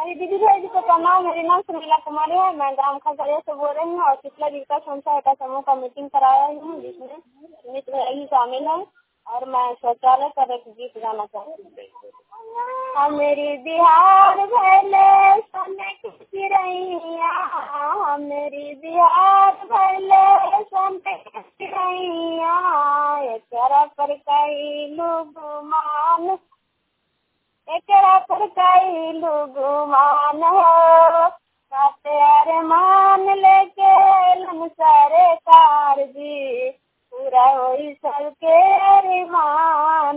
अरे दीदी भाई जी को प्रणाम। मेरे नाम सुनीला कुमारी है। मैं ग्राम खसरिया से बोल रही हूँ और पिछला विकास संस्था समूह का मीटिंग कराया हूँ जिसमें मित्र रही शामिल है और मैं शौचालय पर एक गीत गाना चाहती हूँ। मेरी बिहार भैले सोने की चिड़ैया, मेरी बिहार भैले सोने की चिड़ैया, एकरा पर कई लोग मान, एकरा पर कई लोग मान हो, काते मान लेके लन सारे कार जी, पूरा होई सबके अरमान